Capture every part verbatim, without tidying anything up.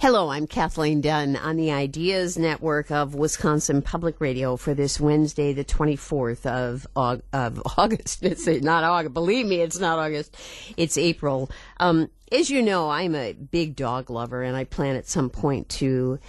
Hello, I'm Kathleen Dunn on the Ideas Network of Wisconsin Public Radio for this Wednesday, the twenty-fourth of, Aug- of August. It's not August. Believe me, it's not August. It's April. Um, as you know, I'm a big dog lover, and I plan at some point to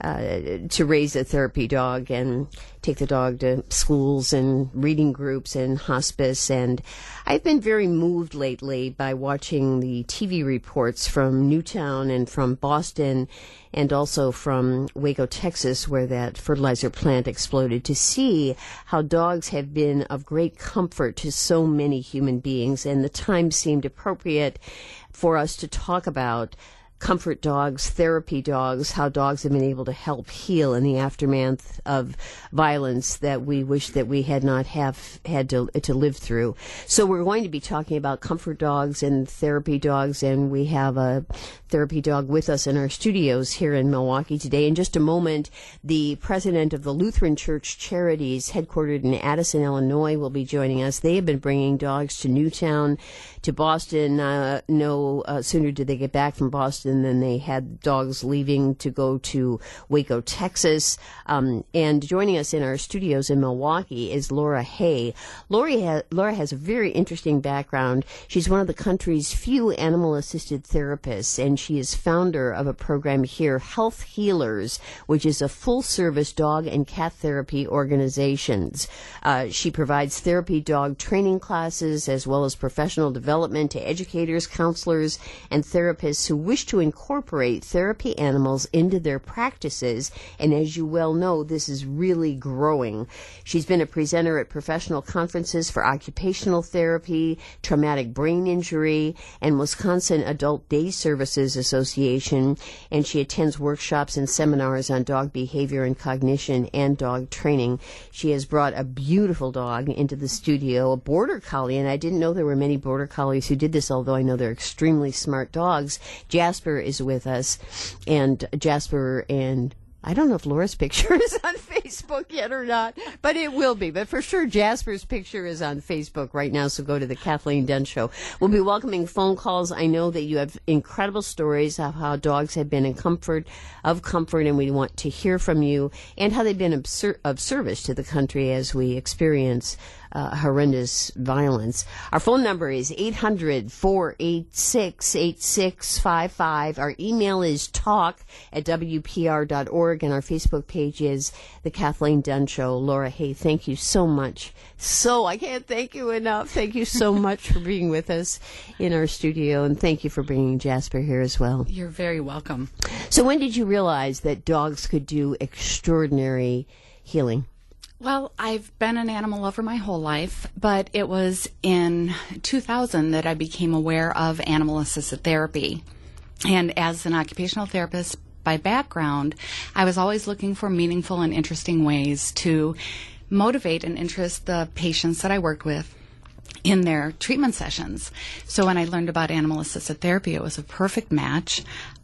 uh, to raise a therapy dog and take the dog to schools and reading groups and hospice. And I've been very moved lately by watching the T V reports from Newtown and from Boston and also from Waco, Texas, where that fertilizer plant exploded, to see how dogs have been of great comfort to so many human beings. And the time seemed appropriate for us to talk about comfort dogs, therapy dogs, how dogs have been able to help heal in the aftermath of violence that we wish that we had not have had to to live through. So we're going to be talking about comfort dogs and therapy dogs, and we have a therapy dog with us in our studios here in Milwaukee today. In just a moment, the president of the Lutheran Church Charities, headquartered in Addison, Illinois, will be joining us. They have been bringing dogs to Newtown, to Boston. Uh, no uh, sooner did they get back from Boston than they had dogs leaving to go to Waco, Texas. Um, and joining us in our studios in Milwaukee is Laura Hay. Laura, ha- Laura has a very interesting background. She's one of the country's few animal-assisted therapists, and she is founder of a program here, Health Healers, which is a full-service dog and cat therapy organizations. Uh, she provides therapy dog training classes as well as professional development to educators, counselors, and therapists who wish to incorporate therapy animals into their practices. And as you well know, this is really growing. She's been a presenter at professional conferences for occupational therapy, traumatic brain injury, and Wisconsin Adult Day Services Association, and she attends workshops and seminars on dog behavior and cognition and dog training. She has brought a beautiful dog into the studio, a border collie, and I didn't know there were many border collies who did this, although I know they're extremely smart dogs. Jasper is with us, and Jasper and I don't know if Laura's picture is on Facebook yet or not, but it will be. But for sure, Jasper's picture is on Facebook right now, so go to the Kathleen Dunn Show. We'll be welcoming phone calls. I know that you have incredible stories of how dogs have been in comfort, of comfort, and we want to hear from you, and how they've been of, ser- of service to the country as we experience Uh, horrendous violence. Our phone number is eight hundred, four eight six, eight six five five. Our email is talk at w p r dot org, and our Facebook page is The Kathleen Dunn Show. Laura Hay, thank you so much. So, I can't thank you enough. Thank you so much for being with us in our studio, and thank you for bringing Jasper here as well. You're very welcome. So when did you realize that dogs could do extraordinary healing? Well, I've been an animal lover my whole life, but it was in two thousand that I became aware of animal-assisted therapy. And as an occupational therapist by background, I was always looking for meaningful and interesting ways to motivate and interest the patients that I worked with in their treatment sessions. So when I learned about animal-assisted therapy, it was a perfect match.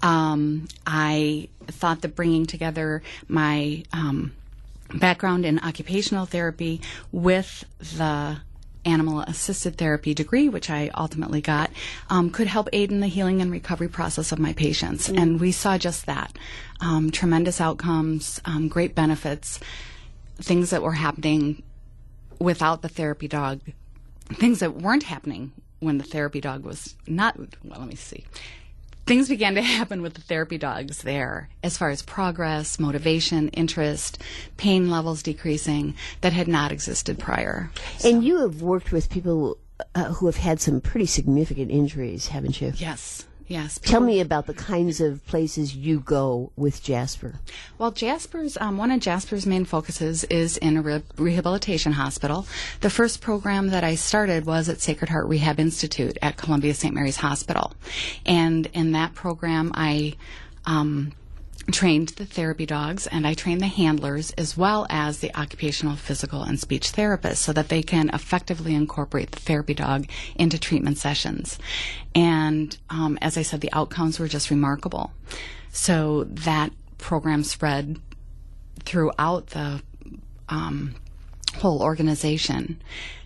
Um, I thought that bringing together my um, background in occupational therapy with the animal-assisted therapy degree, which I ultimately got, um, could help aid in the healing and recovery process of my patients. Mm. And we saw just that. Um, tremendous outcomes, um, great benefits, things that were happening without the therapy dog, things that weren't happening when the therapy dog was not, well, let me see. Things began to happen with the therapy dogs there as far as progress, motivation, interest, pain levels decreasing that had not existed prior. So. And you have worked with people uh, who have had some pretty significant injuries, haven't you? Yes. Yes. Tell me about the kinds of places you go with Jasper. Well, Jasper's, um, one of Jasper's main focuses is in a re- rehabilitation hospital. The first program that I started was at Sacred Heart Rehab Institute at Columbia Saint Mary's Hospital. And in that program, I um, trained the therapy dogs, and I trained the handlers as well as the occupational, physical, and speech therapists so that they can effectively incorporate the therapy dog into treatment sessions. And um, as I said, the outcomes were just remarkable. So that program spread throughout the um, whole organization.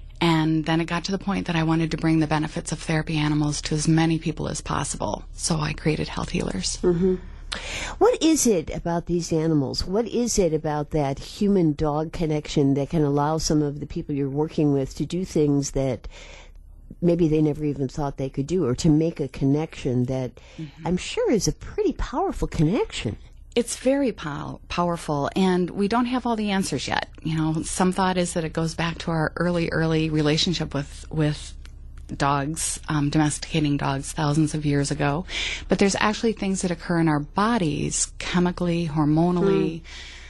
And then it got to the point that I wanted to bring the benefits of therapy animals to as many people as possible. So I created Health Healers. Mm-hmm. What is it about these animals? What is it about that human-dog connection that can allow some of the people you're working with to do things that maybe they never even thought they could do, or to make a connection that mm-hmm. I'm sure is a pretty powerful connection? It's very pow- powerful, and we don't have all the answers yet. You know, some thought is that it goes back to our early, early relationship with, with dogs, um, domesticating dogs thousands of years ago. But there's actually things that occur in our bodies, chemically, hormonally, mm.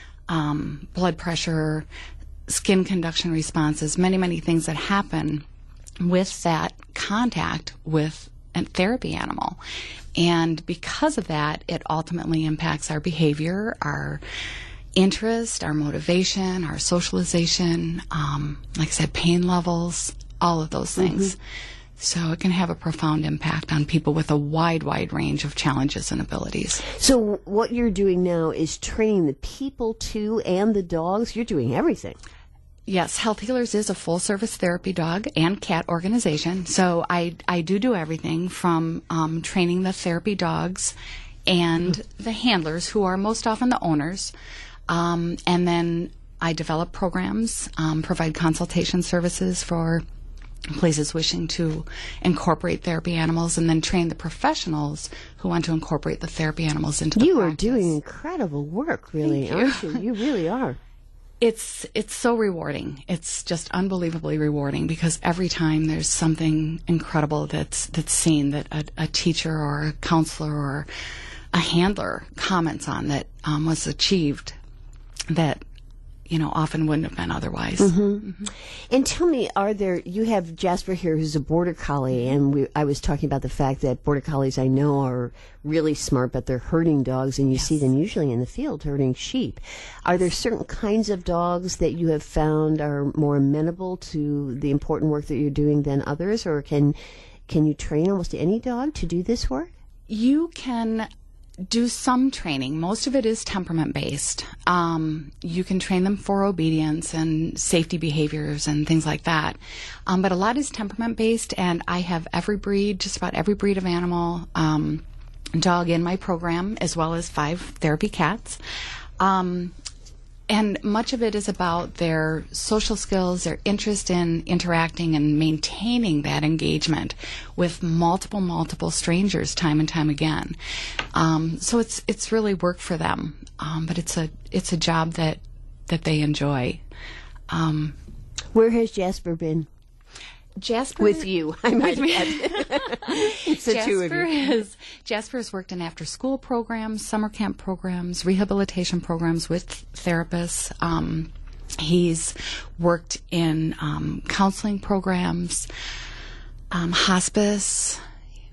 um, blood pressure, skin conduction responses, many, many things that happen with that contact with a therapy animal. And because of that, it ultimately impacts our behavior, our interest, our motivation, our socialization, um, like I said, pain levels, all of those things. Mm-hmm. So it can have a profound impact on people with a wide, wide range of challenges and abilities. So what you're doing now is training the people too, and the dogs? You're doing everything. Yes, Health Healers is a full-service therapy dog and cat organization. So I, I do do everything from um, training the therapy dogs and mm-hmm. the handlers, who are most often the owners. Um, and then I develop programs, um, provide consultation services for places wishing to incorporate therapy animals, and then train the professionals who want to incorporate the therapy animals into the You practice. are doing incredible work, really, Thank you. aren't you? You really are. It's it's so rewarding. It's just unbelievably rewarding, because every time there's something incredible that's that's seen, that a, a teacher or a counselor or a handler comments on, that um, was achieved, that you know often wouldn't have been otherwise. Mm-hmm. Mm-hmm. And tell me, are there? You have Jasper here, who's a border collie, and we, I was talking about the fact that border collies, I know, are really smart, but they're herding dogs, and you Yes. see them usually in the field herding sheep. Are there certain kinds of dogs that you have found are more amenable to the important work that you're doing than others, or can can you train almost any dog to do this work? You can do some training. Most of it is temperament based. Um, you can train them for obedience and safety behaviors and things like that. Um, but a lot is temperament based, and I have every breed, just about every breed of animal, um, dog in my program, as well as five therapy cats. Um, and much of it is about their social skills, their interest in interacting and maintaining that engagement with multiple, multiple strangers time and time again. Um, so it's it's really work for them, um, but it's a it's a job that that they enjoy. Um, Where has Jasper been? Jasper with you, I might with add. It's the two of Jasper you. has Jasper has worked in after-school programs, summer camp programs, rehabilitation programs with therapists. Um, he's worked in um, counseling programs, um, hospice.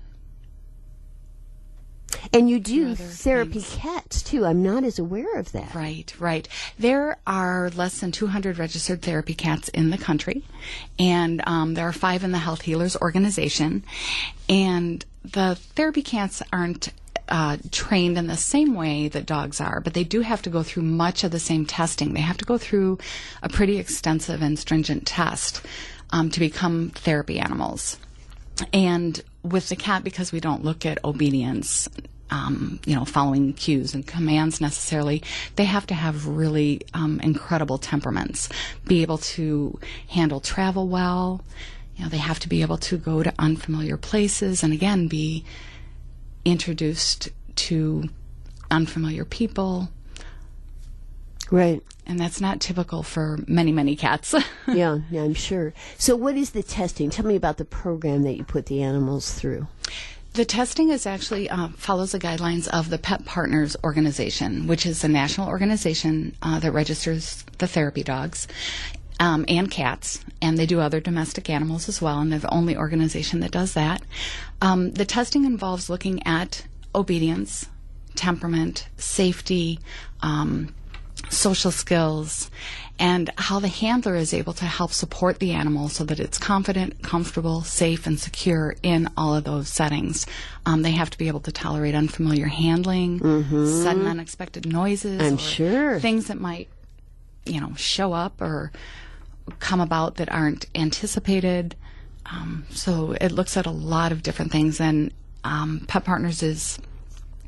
And you do Other therapy things. cats, too. I'm not as aware of that. Right, right. There are less than two hundred registered therapy cats in the country, and um, there are five in the Health Healers organization. And the therapy cats aren't uh, trained in the same way that dogs are, but they do have to go through much of the same testing. They have to go through a pretty extensive and stringent test um, to become therapy animals. And with the cat, because we don't look at obedience, um, you know, following cues and commands necessarily, they have to have really um, incredible temperaments, be able to handle travel well. You know, they have to be able to go to unfamiliar places and, again, be introduced to unfamiliar people. Right. And that's not typical for many, many cats. yeah, yeah, I'm sure. So what is the testing? Tell me about the program that you put the animals through. The testing is actually uh, follows the guidelines of the Pet Partners Organization, which is a national organization uh, that registers the therapy dogs um, and cats, and they do other domestic animals as well, and they're the only organization that does that. Um, the testing involves looking at obedience, temperament, safety, um, social skills, and how the handler is able to help support the animal so that it's confident, comfortable, safe, and secure in all of those settings. Um, they have to be able to tolerate unfamiliar handling, mm-hmm. sudden unexpected noises, I'm or sure. things that might, you know, show up or come about that aren't anticipated. Um, so it looks at a lot of different things, and um, Pet Partners is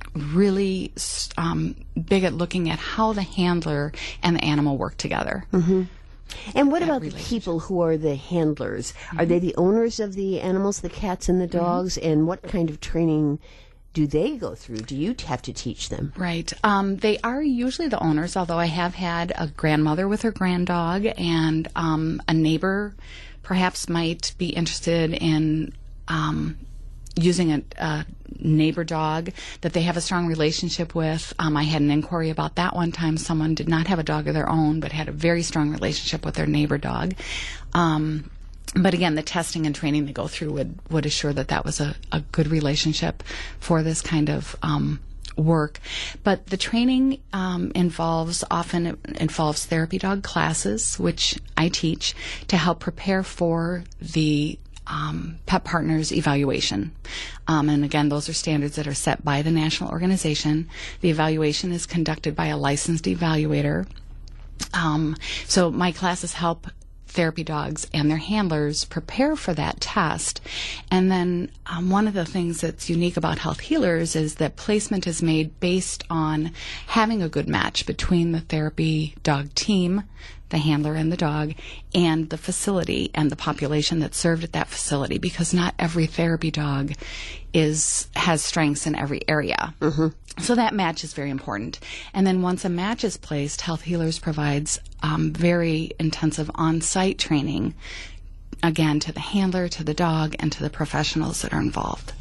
really um, big at looking at how the handler and the animal work together. Mm-hmm. And what about the people who are the handlers? Mm-hmm. Are they the owners of the animals, the cats and the dogs? Mm-hmm. And what kind of training do they go through? Do you have to teach them? Right. Um, they are usually the owners, although I have had a grandmother with her granddog, and um, a neighbor perhaps might be interested in um, using a, a neighbor dog that they have a strong relationship with. Um, I had an inquiry about that one time. Someone did not have a dog of their own, but had a very strong relationship with their neighbor dog. Um, but again, the testing and training they go through would, would assure that that was a, a good relationship for this kind of um, work. But the training um, involves, often it involves therapy dog classes, which I teach to help prepare for the Um, pet partners evaluation. Um, and again, those are standards that are set by the national organization. The evaluation is conducted by a licensed evaluator. Um, so my classes help therapy dogs and their handlers prepare for that test. And then um, one of the things that's unique about Health Healers is that placement is made based on having a good match between the therapy dog team, the handler and the dog, and the facility and the population that's served at that facility, because not every therapy dog is has strengths in every area. Mm-hmm. So that match is very important. And then once a match is placed, Health Healers provides um, very intensive on-site training, again, to the handler, to the dog, and to the professionals that are involved.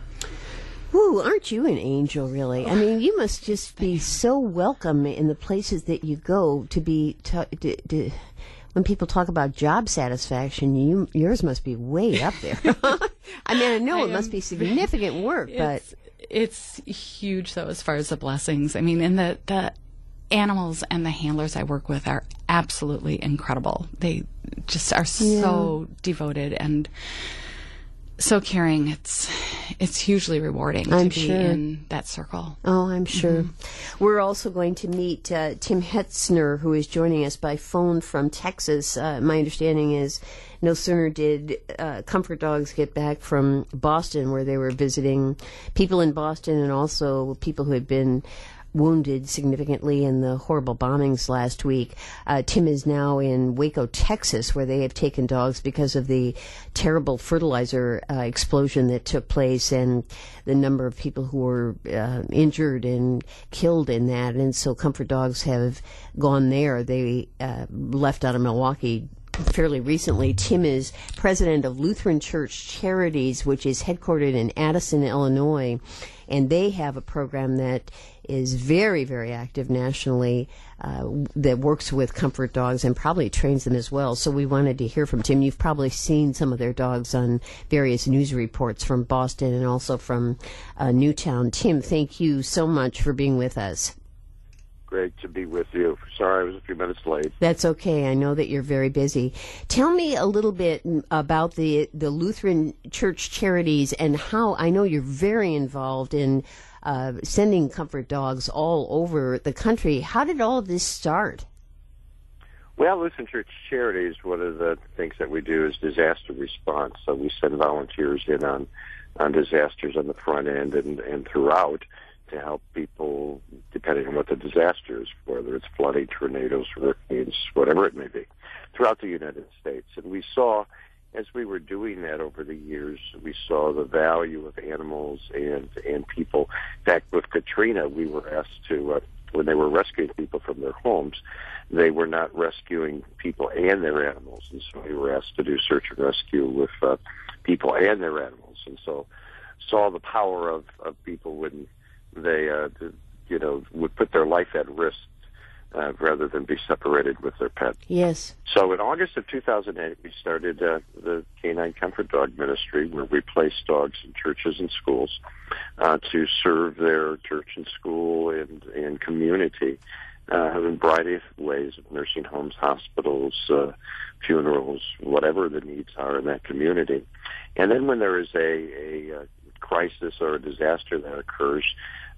Ooh, aren't you an angel, really? I mean, you must just be so welcome in the places that you go to be, to, to, to, when people talk about job satisfaction, you, yours must be way up there. I mean, I know I it must be significant work, but... It's huge, though, as far as the blessings. I mean, and the, the animals and the handlers I work with are absolutely incredible. They just are so yeah. devoted and so caring. It's it's hugely rewarding I'm to be sure. in that circle. Oh, I'm sure. Mm-hmm. We're also going to meet uh, Tim Hetzner, who is joining us by phone from Texas. Uh, my understanding is no sooner did uh, Comfort Dogs get back from Boston, where they were visiting people in Boston and also people who had been wounded significantly in the horrible bombings last week. Uh, Tim is now in Waco, Texas, where they have taken dogs because of the terrible fertilizer uh, explosion that took place and the number of people who were uh, injured and killed in that. And so Comfort Dogs have gone there. They uh, left out of Milwaukee fairly recently. Tim is president of Lutheran Church Charities, which is headquartered in Addison, Illinois, and they have a program that is very, very active nationally uh, that works with Comfort Dogs and probably trains them as well. So we wanted to hear from Tim. You've probably seen some of their dogs on various news reports from Boston and also from uh, Newtown. Tim, thank you so much for being with us. Great to be with you. Sorry I was a few minutes late. That's okay. I know that you're very busy. Tell me a little bit about the the Lutheran Church Charities and how I know you're very involved in uh, sending Comfort Dogs all over the country. How did all of this start? Well, Lutheran Church Charities, one of the things that we do is disaster response. So we send volunteers in on, on disasters on the front end and, and throughout, to help people, depending on what the disaster is, whether it's flooding, tornadoes, hurricanes, whatever it may be, throughout the United States. And we saw, as we were doing that over the years, we saw the value of animals and, and people. In fact, with Katrina, we were asked to, uh, when they were rescuing people from their homes, they were not rescuing people and their animals. And so we were asked to do search and rescue with uh, people and their animals. And so saw the power of, of people when they, uh, you know, would put their life at risk uh, rather than be separated with their pet. Yes. So in August of two thousand eight, we started uh, the Canine Comfort Dog Ministry, where we place dogs in churches and schools uh, to serve their church and school and, and community uh, in a variety of ways, nursing homes, hospitals, uh, funerals, whatever the needs are in that community. And then when there is a, a, a crisis or a disaster that occurs,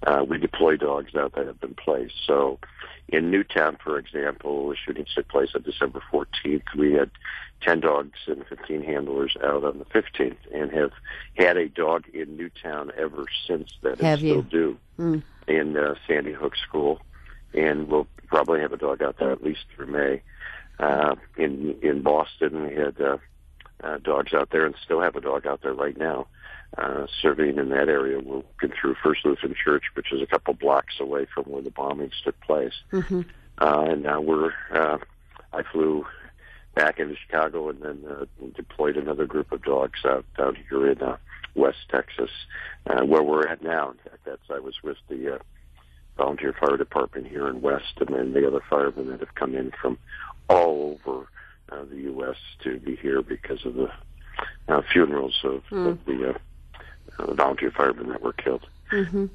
uh, we deploy dogs out that have been placed. So in Newtown, for example, the shooting took place on December fourteenth. We had ten dogs and fifteen handlers out on the fifteenth, and have had a dog in Newtown ever since then. Have and you? Still do Mm. in uh, Sandy Hook School, and we'll probably have a dog out there at least through May. Uh, in in Boston, we had uh, uh, dogs out there, and still have a dog out there right now, uh, serving in that area. We're working through First Lutheran Church, which is a couple blocks away from where the bombings took place. Mm-hmm. Uh, and now we're, uh, I flew back into Chicago and then uh, deployed another group of dogs out down here in uh, West Texas, uh, where we're at now. In fact, that's I was with the uh, volunteer fire department here in West, and then the other firemen that have come in from all over uh, the U S to be here because of the uh, funerals of, mm. of the, uh, uh, the volunteer firemen that were killed. Mm-hmm.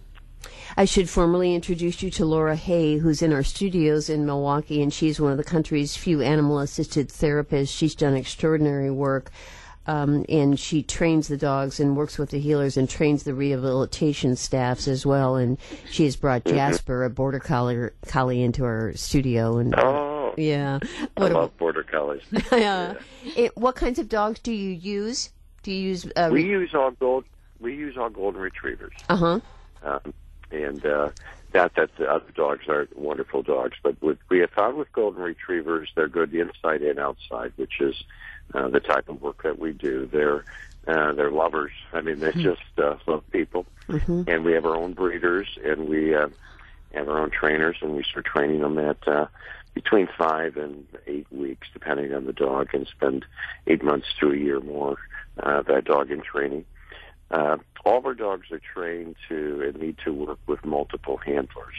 I should formally introduce you to Laura Hay, who's in our studios in Milwaukee, and she's one of the country's few animal-assisted therapists. She's done extraordinary work, um, and she trains the dogs and works with the healers and trains the rehabilitation staffs as well. And she has brought mm-hmm. Jasper, a border collie, collie, into our studio. And oh, yeah, I what love a, border collies. yeah. yeah. It, what kinds of dogs do you use? Do you use? Uh, we use all gold. We use all golden retrievers. Uh huh. Um, and uh, not that the other dogs aren't wonderful dogs, but what we have found with golden retrievers, they're good inside and outside, which is uh, the type of work that we do. They're uh, they're lovers. I mean, they mm-hmm. just uh, love people. Mm-hmm. And we have our own breeders, and we uh, have our own trainers, and we start training them at uh, between five and eight weeks, depending on the dog, and spend eight months to a year more uh, that dog in training. Uh, all of our dogs are trained to and need to work with multiple handlers,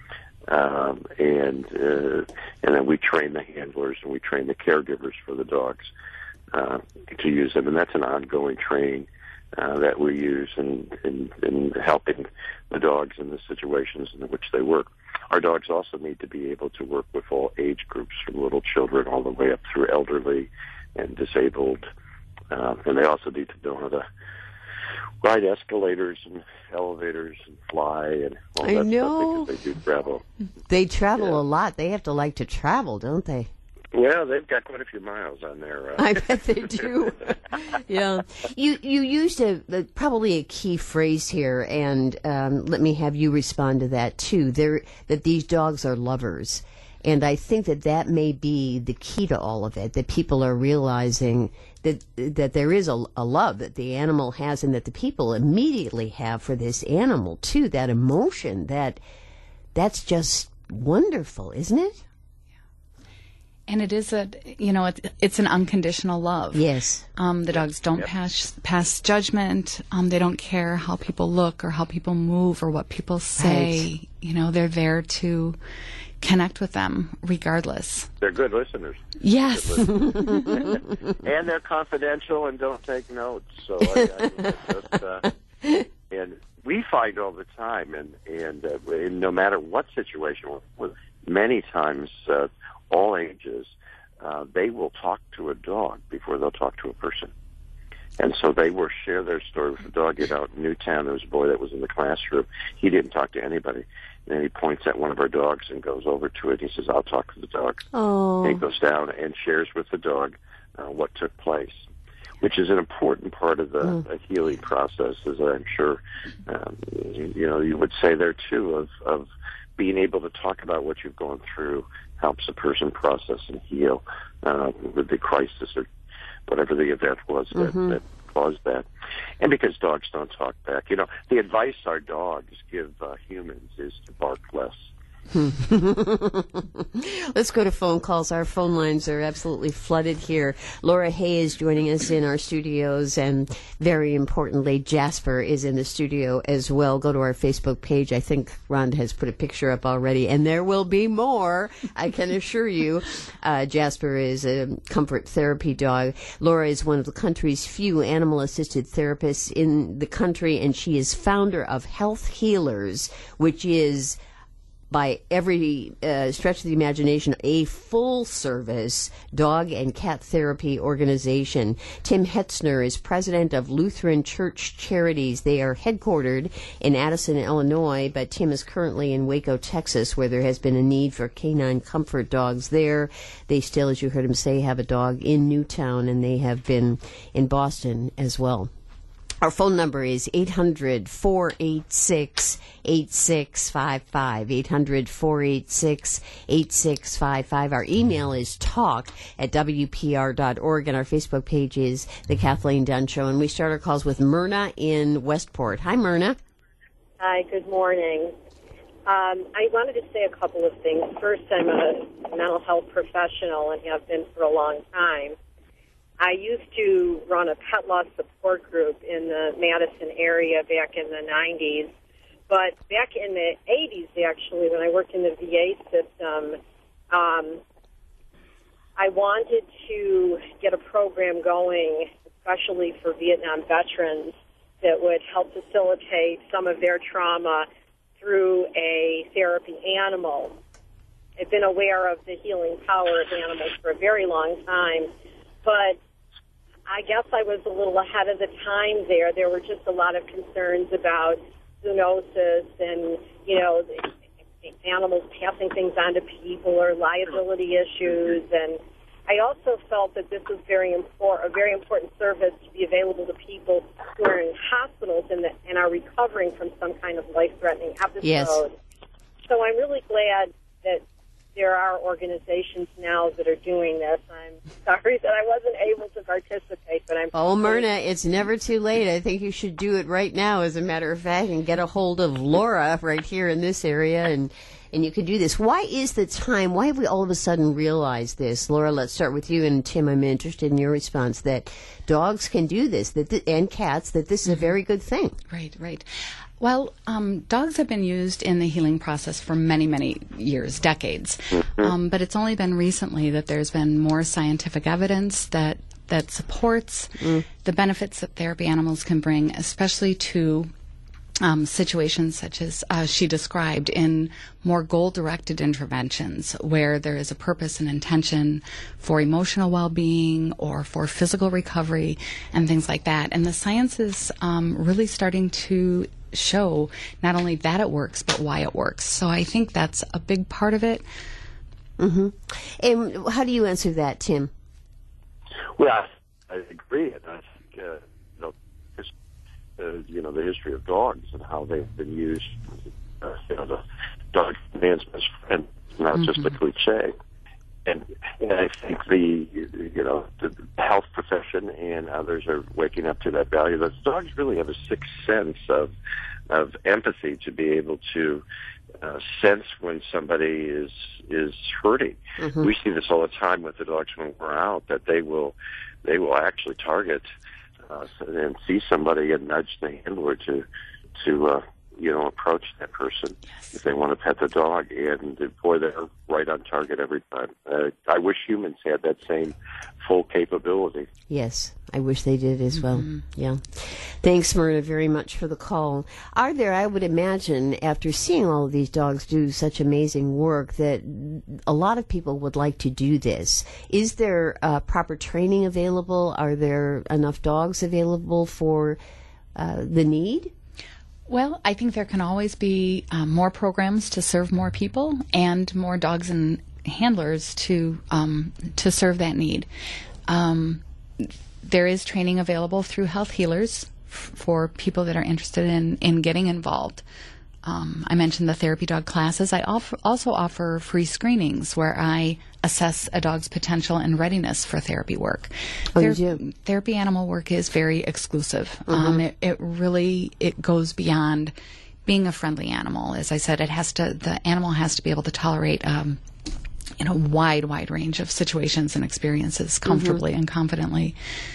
um, and uh, and then we train the handlers and we train the caregivers for the dogs uh, to use them, and that's an ongoing training uh, that we use in, in in helping the dogs in the situations in which they work. Our dogs also need to be able to work with all age groups, from little children all the way up through elderly and disabled, uh, and they also need to know how to ride escalators and elevators and fly and all I that know. stuff because they do travel. They travel yeah. a lot. They have to like to travel, don't they? Well, they've got quite a few miles on their. Uh... I bet they do. yeah, you you used a, a probably a key phrase here, and um, let me have you respond to that too. There, that these dogs are lovers, and I think that that may be the key to all of it. That people are realizing that that there is a, a love that the animal has, and that the people immediately have for this animal too. That emotion, that that's just wonderful, isn't it? And it is a, you know, it, it's an unconditional love. Yes. Um, the dogs don't yep. pass pass judgment. Um, they don't care how people look or how people move or what people say. Right. You know, they're there to connect with them regardless. They're good listeners. Yes. Good listeners. And they're confidential and don't take notes. So I, I just, uh, and we find all the time, and and uh, no matter what situation, with, with many times. Uh, all ages, uh, they will talk to a dog before they'll talk to a person. And so they will share their story with the dog. You know, in Newtown, there was a boy that was in the classroom. He didn't talk to anybody. And then he points at one of our dogs and goes over to it. He says, I'll talk to the dog. Oh. And he goes down and shares with the dog uh, what took place, which is an important part of the mm. healing process, as I'm sure, um, you, you know, you would say there, too, of, of being able to talk about what you've gone through helps a person process and heal uh, with the crisis or whatever the event was that, mm-hmm. that caused that. And because dogs don't talk back. You know, the advice our dogs give uh, humans is to bark less. Let's go to phone calls. Our phone lines are absolutely flooded here. Laura Hay is joining us in our studios, and very importantly, Jasper is in the studio as well. Go to our Facebook page. I think Rhonda has put a picture up already, and there will be more, I can assure you. Uh, Jasper is a comfort therapy dog. Laura is one of the country's few animal-assisted therapists in the country, and she is founder of Health Healers, which is by every uh, stretch of the imagination, a full-service dog and cat therapy organization. Tim Hetzner is president of Lutheran Church Charities. They are headquartered in Addison, Illinois, but Tim is currently in Waco, Texas, where there has been a need for canine comfort dogs there. They still, as you heard him say, have a dog in Newtown, and they have been in Boston as well. Our phone number is eight hundred, four eight six, eight six five five, eight hundred, four eight six, eight six five five. Our email is talk at W P R dot org, and our Facebook page is The Kathleen Dunn Show. And we start our calls with Myrna in Westport. Hi, Myrna. Hi, good morning. Um, I wanted to say a couple of things. First, I'm a mental health professional and have been for a long time. I used to run a pet loss support group in the Madison area back in the nineties. But back in the eighties, actually, when I worked in the V A system, um, I wanted to get a program going, especially for Vietnam veterans, that would help facilitate some of their trauma through a therapy animal. I've been aware of the healing power of animals for a very long time, but I guess I was a little ahead of the time there. There were just a lot of concerns about zoonosis and, you know, animals passing things on to people or liability issues. And I also felt that this was very important, a very important service to be available to people who are in hospitals and, that, and are recovering from some kind of life-threatening episode. Yes. So I'm really glad that there are organizations now that are doing this. I'm sorry that I wasn't able to participate, but I'm... Oh, Myrna, it's never too late. I think you should do it right now, as a matter of fact, and get a hold of Laura right here in this area, and and you can do this. Why is the time, why have we all of a sudden realized this? Laura, let's start with you, and Tim, I'm interested in your response, that dogs can do this, that th- and cats, that this is a very good thing. Right, right. Well, um, dogs have been used in the healing process for many, many years, decades. Um, but it's only been recently that there's been more scientific evidence that that supports mm. the benefits that therapy animals can bring, especially to um, situations such as uh, she described in more goal-directed interventions where there is a purpose and intention for emotional well-being or for physical recovery and things like that. And the science is um, really starting to show not only that it works, but why it works. So I think that's a big part of it. Mm-hmm. And how do you answer that, Tim? Well, I, I agree. And I think, uh, you know, this, uh, you know, the history of dogs and how they've been used, uh, you know, the dog man's best friend, not mm-hmm. just a cliche. And, and I think the, you know, the health profession and others are waking up to that value. Those dogs really have a sixth sense of of empathy to be able to uh, sense when somebody is is hurting. Mm-hmm. We see this all the time with the dogs when we're out, that they will they will actually target uh, and see somebody and nudge the handler to to uh, you know, approach that person yes. if they want to pet the dog. And boy, they're right on target every time. Uh, I wish humans had that same full capability. Yes, I wish they did as well. Mm-hmm. Yeah. Thanks, Myrna, very much for the call. Are there, I would imagine, after seeing all of these dogs do such amazing work, that a lot of people would like to do this. Is there uh, proper training available? Are there enough dogs available for uh, the need? Well, I think there can always be um, more programs to serve more people and more dogs and handlers to um, to serve that need. Um, there is training available through Health Healers f- for people that are interested in, in getting involved. Um, I mentioned the therapy dog classes. I offer, also offer free screenings where I assess a dog's potential and readiness for therapy work. Oh, Ther- you do? Therapy animal work is very exclusive. Mm-hmm. Um, it, it really it goes beyond being a friendly animal. As I said, it has to the animal has to be able to tolerate um, you know wide wide range of situations and experiences comfortably mm-hmm. and confidently.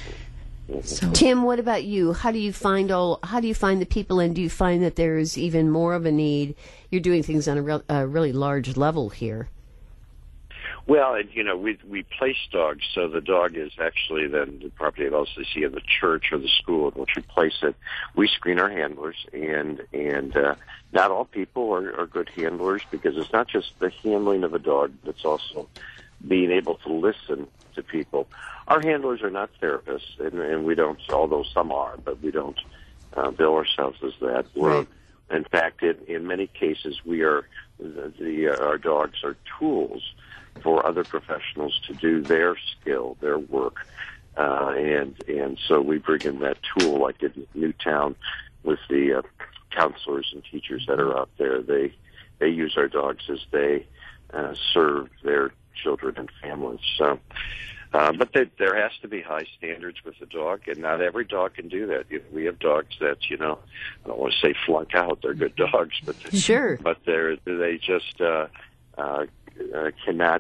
So. Tim, what about you? How do you find all? How do you find the people, and do you find that there is even more of a need? You're doing things on a, real, a really large level here. Well, and, you know, we we place dogs, so the dog is actually then the property of L C C of the church or the school in which we place it. We screen our handlers, and and uh, not all people are, are good handlers, because it's not just the handling of a dog, it's also being able to listen to people. Our handlers are not therapists, and, and we don't, although some are, but we don't uh, bill ourselves as that. We're, Right. in fact, in, in many cases, we are the, the uh, our dogs are tools for other professionals to do their skill, their work, uh, and and so we bring in that tool, like in Newtown, with the uh, counselors and teachers that are out there. They they use our dogs as they uh, serve their children and families. So, uh, but they, there has to be high standards with the dog, and not every dog can do that. You know, we have dogs that, you know, I don't want to say flunk out. They're good dogs, but Sure. but they're they just uh, uh, uh, cannot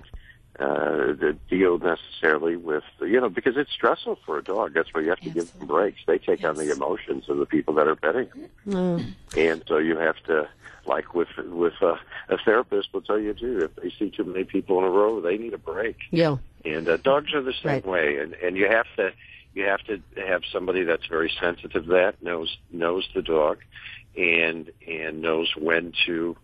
uh, deal necessarily with, you know, because it's stressful for a dog. That's why you have to Absolutely. give them breaks. They take Yes. on the emotions of the people that are petting them, Mm. and so you have to. Like with with uh, a therapist will tell you too, if they see too many people in a row, they need a break. Yeah. And uh, dogs are the same Right. way, and and you have to you have to have somebody that's very sensitive to that, knows knows the dog, and and knows when to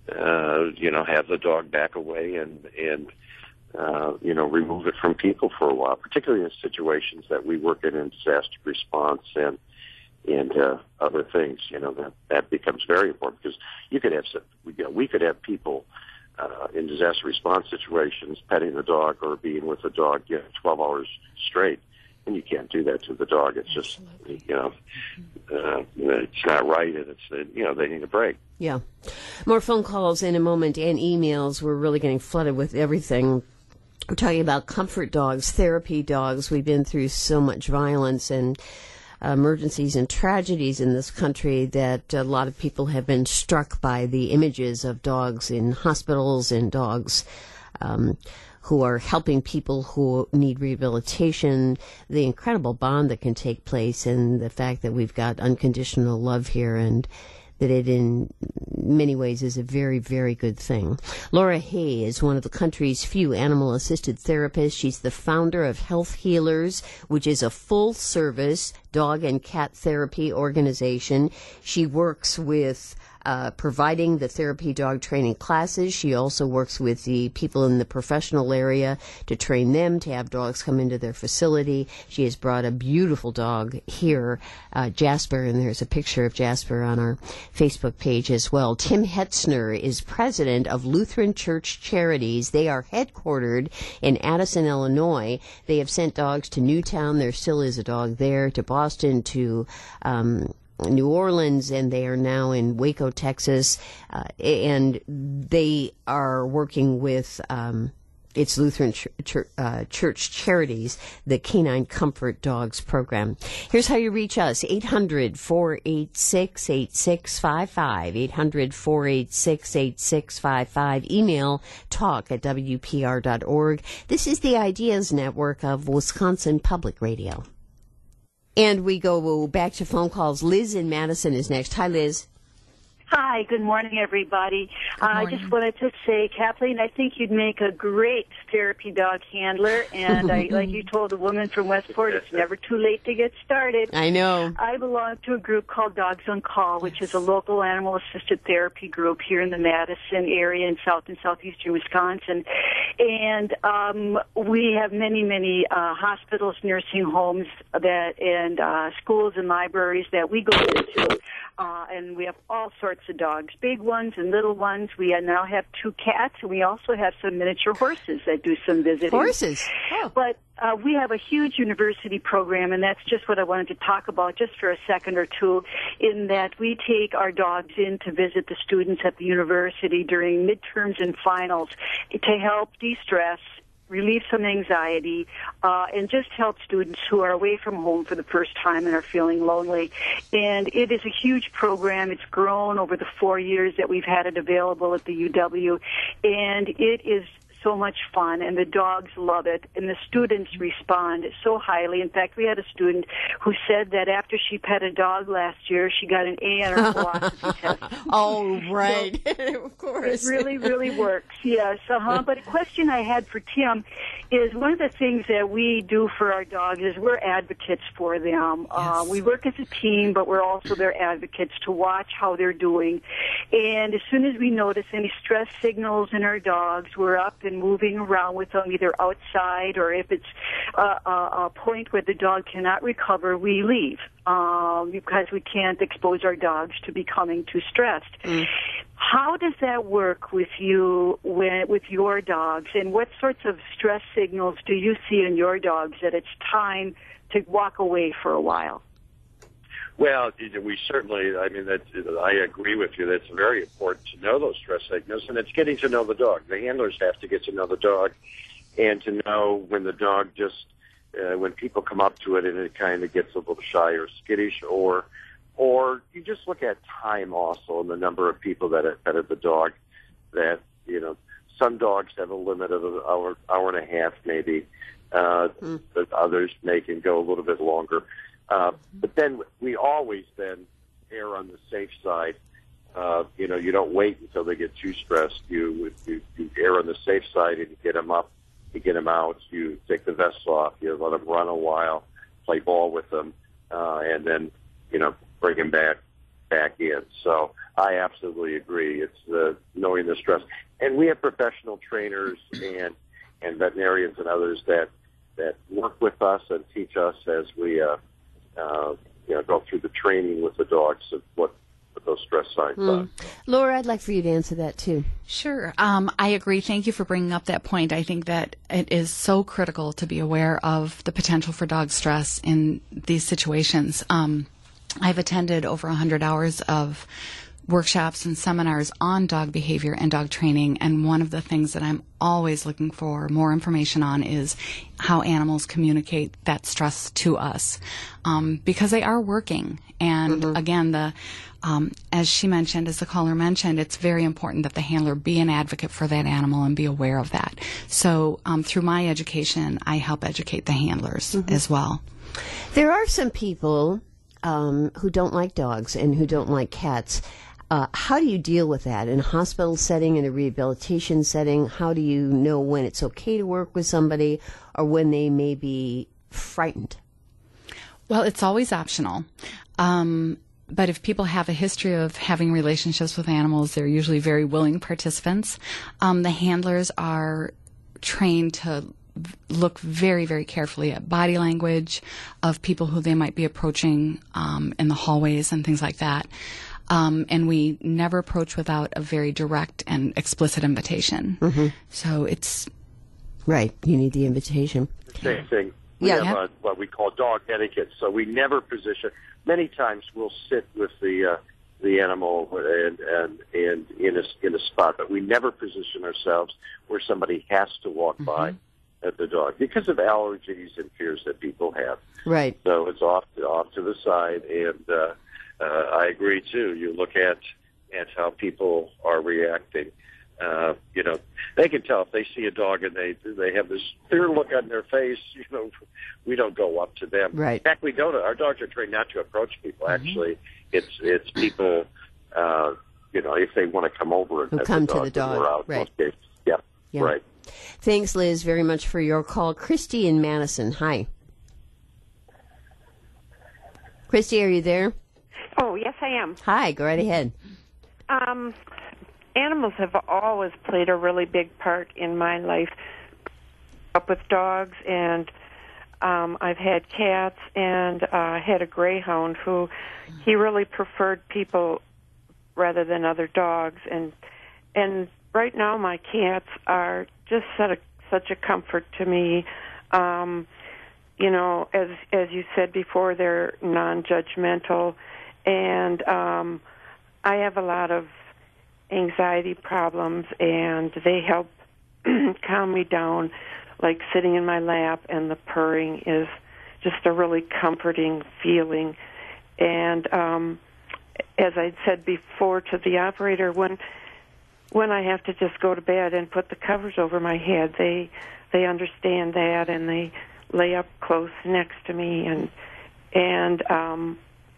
uh, you know have the dog back away and and uh, you know remove it from people for a while, particularly in situations that we work in in disaster response and. and uh, other things, you know, that, that becomes very important, because you could have, some, we, you know, we could have people uh, in disaster response situations petting the dog or being with the dog, you know, twelve hours straight, and you can't do that to the dog. It's just, you know, uh, it's not right, and it's, uh, you know, they need a break. Yeah. More phone calls in a moment and emails. We're really getting flooded with everything. We're talking about comfort dogs, therapy dogs. We've been through so much violence and emergencies and tragedies in this country that a lot of people have been struck by the images of dogs in hospitals and dogs um, who are helping people who need rehabilitation, the incredible bond that can take place, and the fact that we've got unconditional love here, and that it in many ways is a very, very good thing. Laura Hay is one of the country's few animal-assisted therapists. She's the founder of Health Healers, which is a full-service dog and cat therapy organization. She works with Uh, providing the therapy dog training classes. She also works with the people in the professional area to train them to have dogs come into their facility. She has brought a beautiful dog here, uh, Jasper, and there's a picture of Jasper on our Facebook page as well. Tim Hetzner is president of Lutheran Church Charities. They are headquartered in Addison, Illinois. They have sent dogs to Newtown. There still is a dog there, to Boston, to um, New Orleans, and they are now in Waco, Texas, uh, and they are working with um, its Lutheran ch- ch- uh, Church Charities, the Canine Comfort Dogs program. Here's how you reach us: eight hundred, four eight six, eight six five five, eight hundred, four eight six, eight six five five. Email talk at W P R dot org. This is the Ideas Network of Wisconsin Public Radio. And we go back to phone calls. Liz in Madison is next. Hi, Liz. Hi, good morning, everybody. Good Uh, I morning. just wanted to say, Kathleen, I think you'd make a great therapy dog handler. And I, like you told a woman from Westport, it's never too late to get started. I know. I belong to a group called Dogs on Call, which is a local animal-assisted therapy group here in the Madison area in south and southeastern Wisconsin. And um, we have many, many uh, hospitals, nursing homes, that and uh, schools and libraries that we go into. Uh, and we have all sorts of dogs, big ones and little ones. We now have two cats, and we also have some miniature horses that do some visiting. Horses. Oh. But uh, we have a huge university program, and that's just what I wanted to talk about just for a second or two, in that we take our dogs in to visit the students at the university during midterms and finals to help de-stress, relieve some anxiety, uh, and just help students who are away from home for the first time and are feeling lonely. And it is a huge program. It's grown over the four years that we've had it available at the U W, and it is so much fun, and the dogs love it, and the students respond so highly. In fact, we had a student who said that after she pet a dog last year, she got an A on her philosophy test. Oh, right. So, of course. It really, really works, yes. Uh-huh. But a question I had for Tim is one of the things that we do for our dogs is we're advocates for them. Yes. Uh, we work as a team, but we're also their advocates to watch how they're doing. And as soon as we notice any stress signals in our dogs, we're up and moving around with them, either outside or if it's uh, a, a point where the dog cannot recover, we leave um, because we can't expose our dogs to becoming too stressed. Mm. How does that work with you, when, with your dogs, and what sorts of stress signals do you see in your dogs that it's time to walk away for a while? Well, we certainly, I mean, that, I agree with you. That's very important to know those stress signals, and it's getting to know the dog. The handlers have to get to know the dog and to know when the dog just, uh, when people come up to it and it kind of gets a little shy or skittish, or or you just look at time also and the number of people that have petted the dog. That, you know, some dogs have a limit of an hour, hour and a half maybe, uh, mm. but others may can go a little bit longer. Uh, but then we always then err on the safe side. Uh, you know, you don't wait until they get too stressed. You, you you err on the safe side and you get them up, you get them out, you take the vests off, you let them run a while, play ball with them, uh, and then, you know, bring them back back in. So I absolutely agree. It's uh, knowing the stress. And we have professional trainers and, and veterinarians and others that, that work with us and teach us as we uh, Uh, you know, go through the training with the dogs of what, what those stress signs mm. are. Laura, I'd like for you to answer that too. Sure. Um, I agree. Thank you for bringing up that point. I think that it is so critical to be aware of the potential for dog stress in these situations. Um, I've attended over one hundred hours of workshops and seminars on dog behavior and dog training, and one of the things that I'm always looking for more information on is how animals communicate that stress to us, um, because they are working. And mm-hmm. again, the um, as she mentioned, as the caller mentioned, it's very important that the handler be an advocate for that animal and be aware of that. So um, through my education, I help educate the handlers mm-hmm. as well. There are some people um, who don't like dogs and who don't like cats. Uh, how do you deal with that in a hospital setting, in a rehabilitation setting? How do you know when it's okay to work with somebody or when they may be frightened? Well, it's always optional. Um, but if people have a history of having relationships with animals, they're usually very willing participants. Um, the handlers are trained to look very, very carefully at body language of people who they might be approaching um, in the hallways and things like that. Um, and we never approach without a very direct and explicit invitation. Mm-hmm. So it's... Right. You need the invitation. Same thing. We yeah. have yeah. A, what we call dog etiquette. So we never position... Many times we'll sit with the uh, the animal and, and, and in, a, in a spot, but we never position ourselves where somebody has to walk mm-hmm. by at the dog because of allergies and fears that people have. Right. So it's off to, off to the side, and uh, uh, I agree too. You look at at how people are reacting. Uh, you know, they can tell if they see a dog and they they have this clear look on their face. You know, we don't go up to them. Right. In fact, we don't. Our dogs are trained not to approach people. Mm-hmm. Actually, it's it's people. Uh, you know, if they want to come over and Who pet come the dog, to the dog. we're out. Right. Most cases. Yeah. yeah. Right. Thanks, Liz, very much for your call. Christy in Madison. Hi. Christy, are you there? Oh, yes, I am. Hi, go right ahead. Um, animals have always played a really big part in my life. Up with dogs, and um, I've had cats, and uh, I had a greyhound who he really preferred people rather than other dogs, and and right now my cats are just such a, such a comfort to me. Um, you know, as as you said before, they're non-judgmental, and um, I have a lot of anxiety problems, and they help calm me down, like sitting in my lap, and the purring is just a really comforting feeling. And um, as I said before to the operator, when when I have to just go to bed and put the covers over my head, they they understand that, and they lay up close next to me, and and um,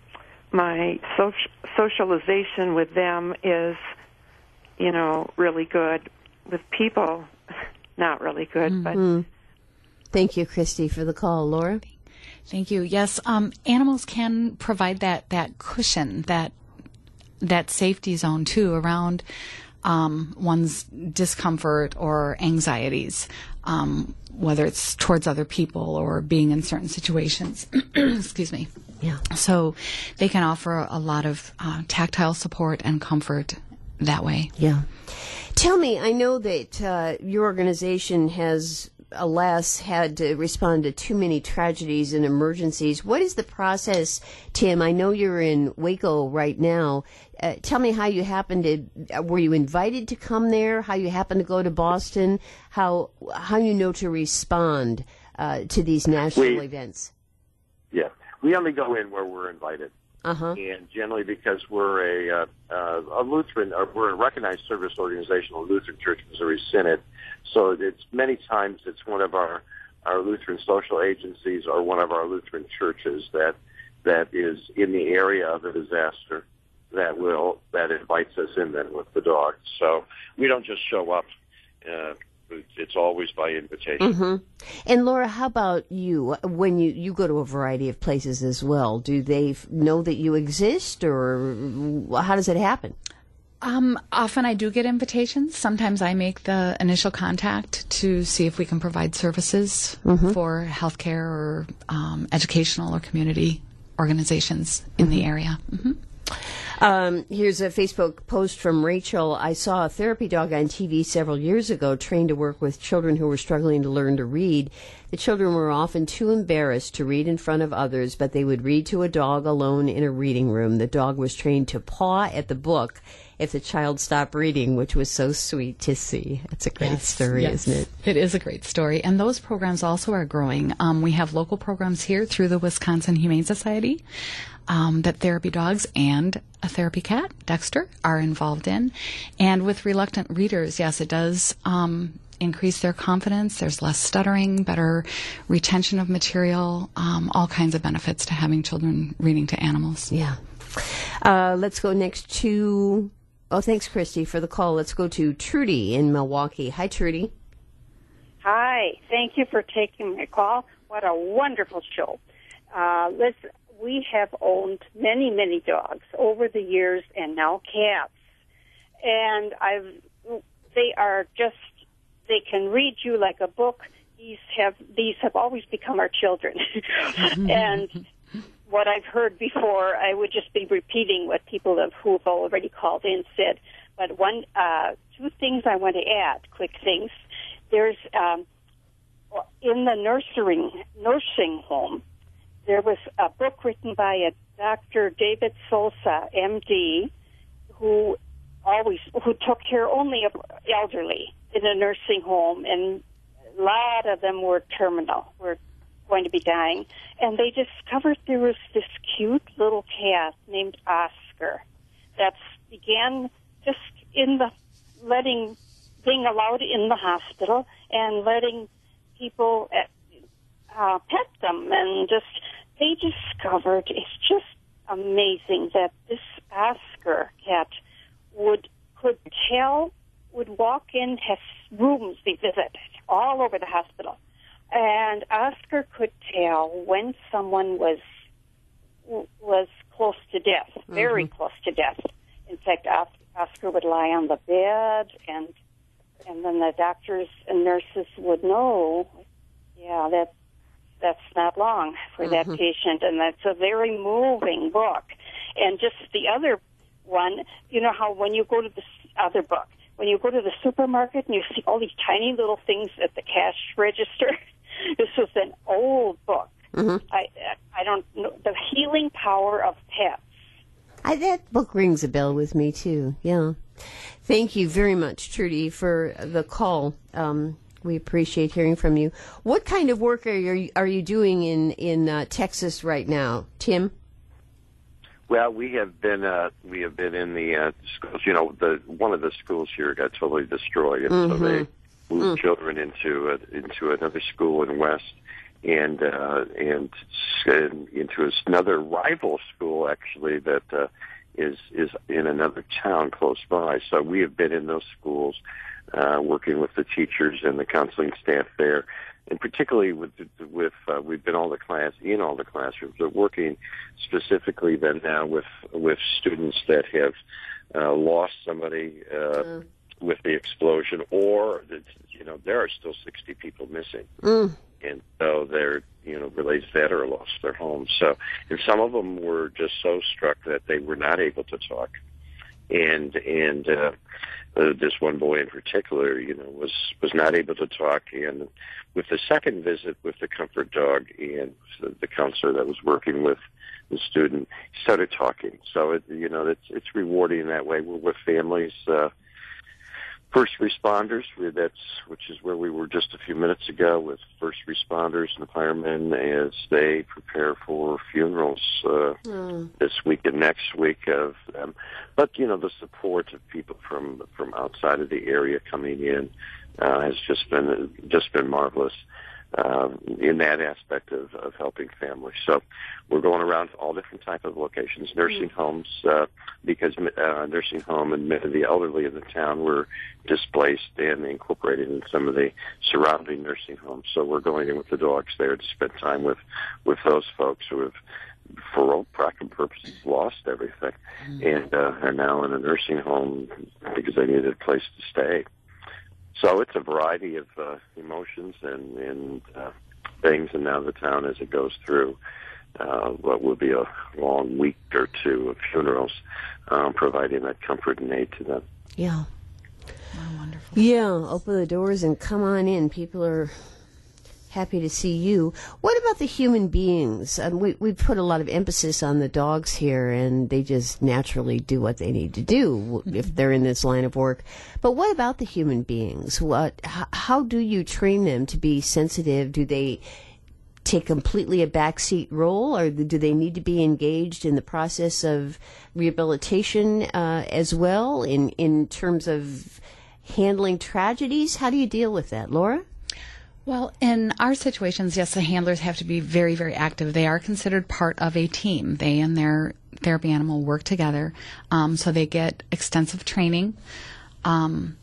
my social, socialization with them is, you know, really good. With people, not really good, mm-hmm. but. Thank you, Christy, for the call. Laura? Thank you. Yes, um, animals can provide that, that cushion, that that safety zone, too, around um, one's discomfort or anxieties, um, whether it's towards other people or being in certain situations. Excuse me. Yeah. So they can offer a lot of uh, tactile support and comfort that way. Yeah. Tell me, I know that uh, your organization has, alas, had to respond to too many tragedies and emergencies. What is the process, Tim? I know you're in Waco right now. Uh, tell me how you happened to, were you invited to come there? How you happened to go to Boston? How how you know to respond uh, to these national we, events? Yeah. We only go in where we're invited. Uh-huh. And generally because we're a, uh, uh, a Lutheran, or we're a recognized service organization, a Lutheran Church Missouri Synod, so it's many times it's one of our, our Lutheran social agencies or one of our Lutheran churches that that is in the area of a disaster that will that invites us in then with the dogs. So we don't just show up. Uh, It's always by invitation. Mm-hmm. And Laura, how about you? When you, you go to a variety of places as well, do they f- know that you exist, or how does it happen? Um, often I do get invitations. Sometimes I make the initial contact to see if we can provide services mm-hmm. for healthcare or um, educational or community organizations in the area. Mm-hmm. Um, here's a Facebook post from Rachel. I saw a therapy dog on T V several years ago trained to work with children who were struggling to learn to read. The children were often too embarrassed to read in front of others, but they would read to a dog alone in a reading room. The dog was trained to paw at the book if the child stopped reading, which was so sweet to see. It's a great yes, story, yes. isn't it? It is a great story. And those programs also are growing. Um, we have local programs here through the Wisconsin Humane Society um, that therapy dogs and a therapy cat, Dexter, are involved in. And with reluctant readers, yes, it does um, increase their confidence. There's less stuttering, better retention of material, um, all kinds of benefits to having children reading to animals. Yeah. Uh, let's go next to... Oh, thanks, Christy, for the call. Let's go to Trudy in Milwaukee. Hi, Trudy. Hi. Thank you for taking my call. What a wonderful show. Uh, listen, we have owned many, many dogs over the years, and now cats. And I've, they are just, they can read you like a book. These have, these have always become our children. And what I've heard before, I would just be repeating what people have, who have already called in said. But one, uh, two things I want to add, quick things. There's, um, in the nursing, nursing home, there was a book written by a Doctor David Sosa, M D, who always, who took care only of elderly in a nursing home, and a lot of them were terminal, were going to be dying, and they discovered there was this cute little cat named Oscar that began just in the letting, being allowed in the hospital and letting people uh, pet them, and just they discovered it's just amazing that this Oscar cat would could tell, would walk in, has rooms they visit all over the hospital. And Oscar could tell when someone was was close to death, very mm-hmm. close to death. In fact, Oscar would lie on the bed, and and then the doctors and nurses would know, yeah, that that's not long for mm-hmm. that patient, and that's a very moving book. And just the other one, you know how when you go to the other book, when you go to the supermarket and you see all these tiny little things at the cash register. This was an old book. Mm-hmm. I I don't know the healing power of pets. I, that book rings a bell with me too. Yeah, thank you very much, Trudy, for the call. Um, we appreciate hearing from you. What kind of work are you are you doing in in uh, Texas right now, Tim? Well, we have been uh, we have been in the uh, schools. You know, the one of the schools here got totally destroyed, and Mm-hmm. so they moved mm. children into a, into another school in West, and uh, and, and into another rival school actually that uh, is is in another town close by. So we have been in those schools, uh, working with the teachers and the counseling staff there. And particularly with with uh, we've been all the class in all the classrooms, but working specifically then now with with students that have uh, lost somebody uh, mm. with the explosion, or you know there are still sixty people missing, mm. and so they're you know related to that or lost their homes. So and some of them were just so struck that they were not able to talk, and and. Uh, Uh, this one boy in particular, you know, was, was not able to talk. And with the second visit with the comfort dog and the, the counselor that was working with the student, he started talking. So, it, you know, it's, it's rewarding in that way. We're with families, uh, first responders, that's, which is where we were just a few minutes ago with first responders and firemen as they prepare for funerals uh, mm. this week and next week of them. But, you know, the support of people from, from outside of the area coming in uh, has just been, just been marvelous. Um, in that aspect of, of helping families. So we're going around to all different type of locations, nursing homes, uh, because uh, nursing home and many of the elderly in the town were displaced and incorporated in some of the surrounding nursing homes. So we're going in with the dogs there to spend time with, with those folks who have, for all practical purposes, lost everything and uh, are now in a nursing home because they needed a place to stay. So it's a variety of uh, emotions and, and uh, things, and now the town, as it goes through uh, what will be a long week or two of funerals, um, providing that comfort and aid to them. Yeah. Oh, wonderful. Yeah, open the doors and come on in. People are happy to see you. What about the human beings? Um, we we put a lot of emphasis on the dogs here, and they just naturally do what they need to do if they're in this line of work. But what about the human beings? What? How, how do you train them to be sensitive? Do they take completely a backseat role, or do they need to be engaged in the process of rehabilitation uh, as well in in terms of handling tragedies? How do you deal with that, Laura? Well, in our situations, yes, the handlers have to be very, very active. They are considered part of a team. They and their therapy animal work together, um, so they get extensive training um,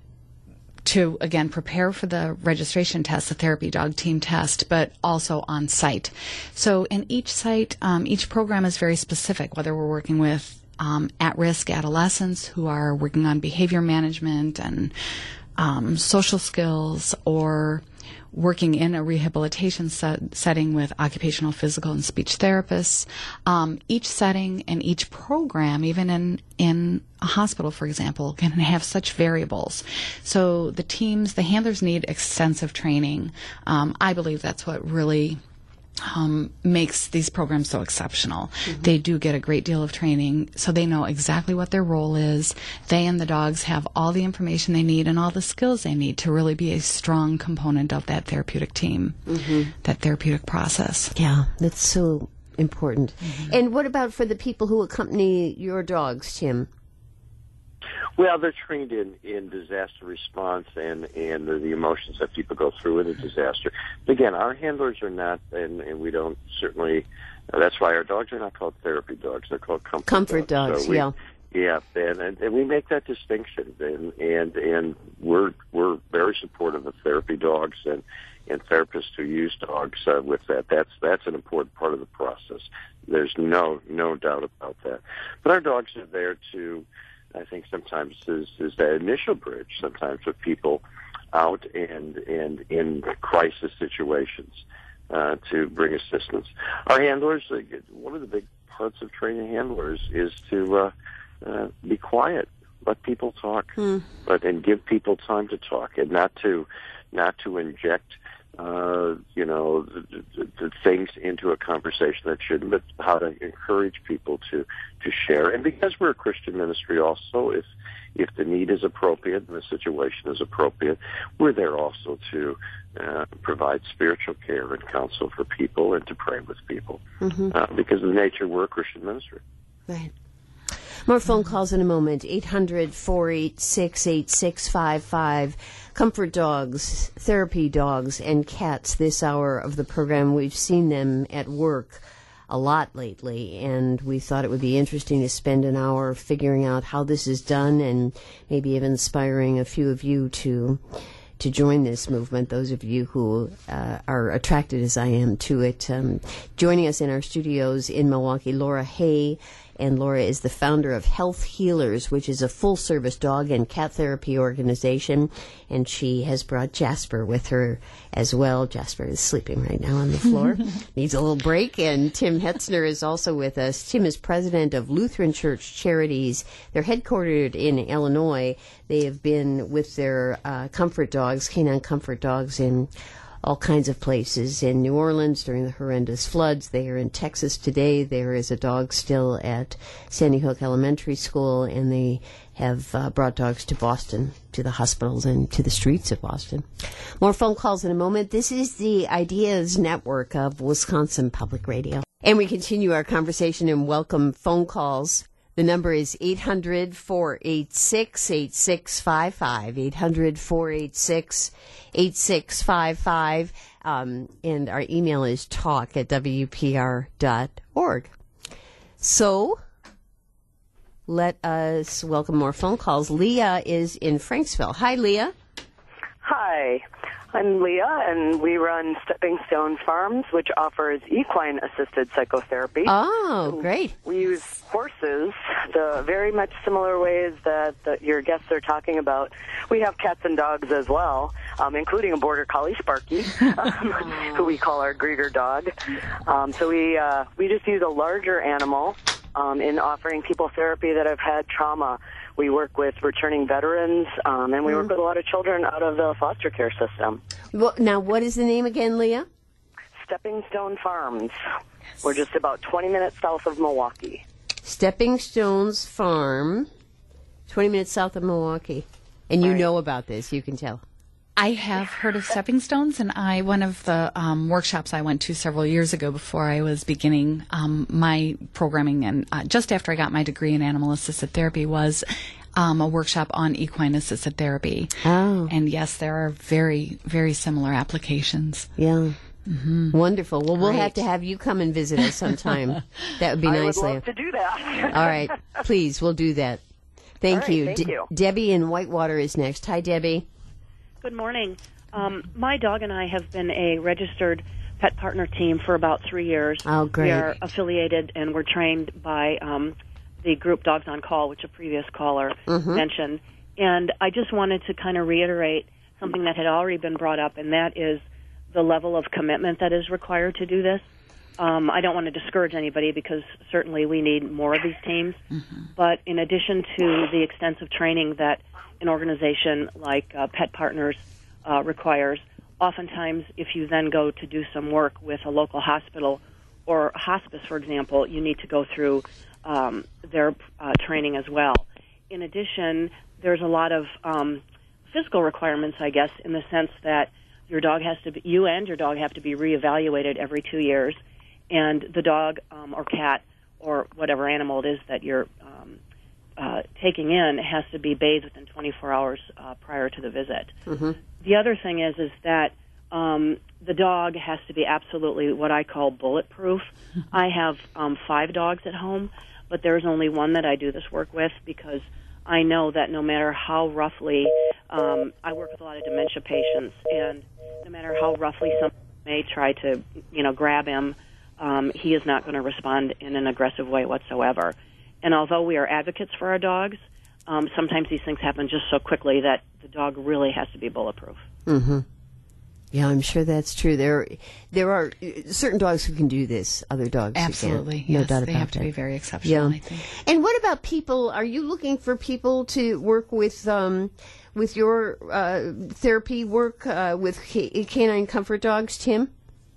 to, again, prepare for the registration test, the therapy dog team test, but also on site. So in each site, um, each program is very specific, whether we're working with um, at-risk adolescents who are working on behavior management and um, social skills, or working in a rehabilitation set, setting with occupational, physical, and speech therapists. Um, each setting and each program, even in, in a hospital, for example, can have such variables. So the teams, the handlers need extensive training. Um, I believe that's what really Um, makes these programs so exceptional. Mm-hmm. They do get a great deal of training, so they know exactly what their role is. They and the dogs have all the information they need and all the skills they need to really be a strong component of that therapeutic team, mm-hmm. that therapeutic process. Yeah, that's so important. Mm-hmm. And what about for the people who accompany your dogs, Tim? Well, they're trained in, in disaster response and, and the, the emotions that people go through in a disaster. But again, our handlers are not, and, and we don't certainly, uh, that's why our dogs are not called therapy dogs. They're called comfort, comfort dogs. dogs so we, yeah. Yeah, and, and, and we make that distinction, and, and, and we're, we're very supportive of therapy dogs and, and therapists who use dogs uh, with that. That's, that's an important part of the process. There's no, no doubt about that. But our dogs are there to, I think sometimes is, is that initial bridge sometimes with people out and, and in crisis situations uh, to bring assistance. Our handlers, one of the big parts of training handlers is to uh, uh, be quiet, let people talk, mm. but and give people time to talk, and not to not to inject uh, you know, the, the, the things into a conversation that shouldn't, but how to encourage people to, to share. And because we're a Christian ministry also, if, if the need is appropriate and the situation is appropriate, we're there also to uh, provide spiritual care and counsel for people and to pray with people. Mm-hmm. Uh, because of the nature, we're a Christian ministry. Go ahead. More phone calls in a moment. eight hundred, four eight six, eight six five five. Comfort dogs, therapy dogs, and cats this hour of the program. We've seen them at work a lot lately, and we thought it would be interesting to spend an hour figuring out how this is done and maybe even inspiring a few of you to to join this movement, those of you who uh, are attracted as I am to it. Um, joining us in our studios in Milwaukee, Laura Hay. And Laura is the founder of Health Healers, which is a full-service dog and cat therapy organization. And she has brought Jasper with her as well. Jasper is sleeping right now on the floor. Needs a little break. And Tim Hetzner is also with us. Tim is president of Lutheran Church Charities. They're headquartered in Illinois. They have been with their uh, comfort dogs, canine comfort dogs, in all kinds of places. In New Orleans during the horrendous floods. They are in Texas today. There is a dog still at Sandy Hook Elementary School, and they have uh, brought dogs to Boston, to the hospitals and to the streets of Boston. More phone calls in a moment. This is the Ideas Network of Wisconsin Public Radio. And we continue our conversation and welcome phone calls. The number is eight hundred, four eight six, eight six five five, eight hundred, four eight six, eight six five five, um, and our email is talk at w p r dot org. So, let us welcome more phone calls. Leah is in Franksville. Hi, Leah. Hi. I'm Leah, and we run Stepping Stone Farms, which offers equine-assisted psychotherapy. Oh, great. We use horses, the very much similar ways that, that your guests are talking about. We have cats and dogs as well, um, including a Border Collie, Sparky, um, who we call our Grieger dog. Um, so we uh, we just use a larger animal um, in offering people therapy that have had trauma. We work with returning veterans, um, and we work with a lot of children out of the foster care system. Well, now, what is the name again, Leah? Stepping Stone Farms. We're just about twenty minutes south of Milwaukee. Stepping Stones Farm, twenty minutes south of Milwaukee. And you right. know about this, you can tell. I have heard of Stepping Stones, and I one of the um, workshops I went to several years ago before I was beginning um, my programming, and uh, just after I got my degree in animal-assisted therapy, was um, a workshop on equine-assisted therapy. Oh. And yes, there are very, very similar applications. Yeah. Mm-hmm. Wonderful. Well, we'll Great. have to have you come and visit us sometime. That would be I nice, would Leah. love to do that. All right. Please, we'll do that. Thank All right, you. thank De- you. Debbie in Whitewater is next. Hi, Debbie. Good morning. Um, my dog and I have been a registered pet partner team for about three years. Oh, great. We are affiliated and we're trained by um, the group Dogs on Call, which a previous caller Mm-hmm. mentioned. And I just wanted to kind of reiterate something that had already been brought up, and that is the level of commitment that is required to do this. Um, I don't want to discourage anybody because certainly we need more of these teams. Mm-hmm. But in addition to the extensive training that an organization like uh, Pet Partners uh, requires, oftentimes if you then go to do some work with a local hospital or hospice, for example, you need to go through um, their uh, training as well. In addition, there's a lot of um, physical requirements, I guess, in the sense that your dog has to be, you and your dog have to be reevaluated every two years, and the dog um, or cat or whatever animal it is that you're um, uh, taking in has to be bathed within twenty-four hours uh, prior to the visit. Mm-hmm. The other thing is is that um, the dog has to be absolutely what I call bulletproof. I have um, five dogs at home, but there's only one that I do this work with because I know that no matter how roughly, um, I work with a lot of dementia patients, and no matter how roughly someone may try to, you know, grab him, um, he is not going to respond in an aggressive way whatsoever. And although we are advocates for our dogs, um, sometimes these things happen just so quickly that the dog really has to be bulletproof. Mm-hmm. Yeah, I'm sure that's true. There, there are certain dogs who can do this. Other dogs, Absolutely, who can't. No yes, doubt they about have to that. be very exceptional. Yeah. I think. And what about people? Are you looking for people to work with, um, with your uh, therapy work uh, with ca- canine comfort dogs, Tim?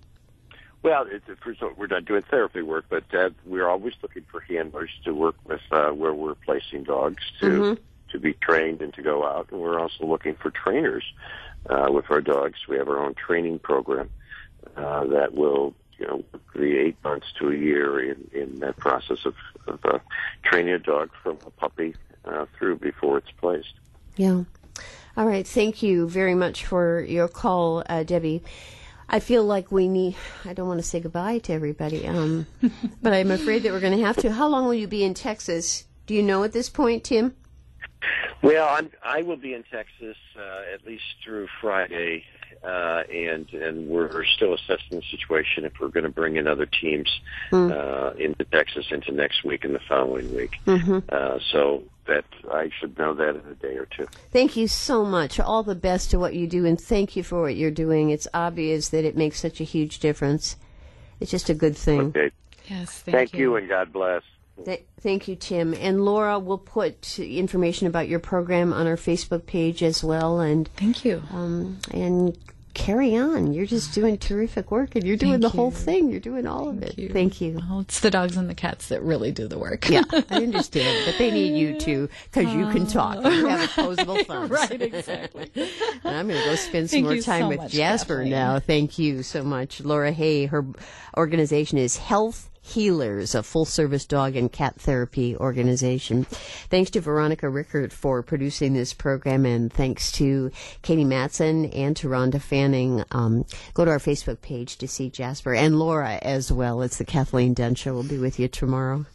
Well, it, first of all, we're not doing therapy work, but uh, we're always looking for handlers to work with uh, where we're placing dogs to Mm-hmm. to be trained and to go out. And we're also looking for trainers uh, with our dogs. We have our own training program uh, that will you know, the eight months to a year in, in that process of, of uh, training a dog from a puppy uh, through before it's placed. Yeah. All right. Thank you very much for your call, uh, Debbie. I feel like we need, I don't want to say goodbye to everybody, um, but I'm afraid that we're going to have to. How long will you be in Texas? Do you know at this point, Tim? Well, I'm, I will be in Texas uh, at least through Friday, uh, and and we're still assessing the situation if we're going to bring in other teams mm. uh, into Texas into next week and the following week. Mm-hmm. Uh, so that I should know that in a day or two. Thank you so much. All the best to what you do, and thank you for what you're doing. It's obvious that it makes such a huge difference. It's just a good thing. Okay. Yes, thank, thank you. you, and God bless. Th- thank you, Tim. And Laura, we'll put information about your program on our Facebook page as well. And thank you. Um, and carry on. You're just doing terrific work, and you're doing Thank the you. whole thing. You're doing all Thank of it. you. Thank you. Well, it's the dogs and the cats that really do the work. Yeah, I understand, but they need you too because you can talk. You have opposable thumbs. Right, exactly. And I'm going to go spend some Thank more you time so with much, Jasper Kathleen. now. Thank you so much, Laura Hay. Her organization is Health Healers, a full-service dog and cat therapy organization. Thanks to Veronica Rickert for producing this program, and thanks to Katie Matson and to Rhonda Fanning. Um, go to our Facebook page to see Jasper and Laura as well. It's the Kathleen Dunn Show. We'll be with you tomorrow.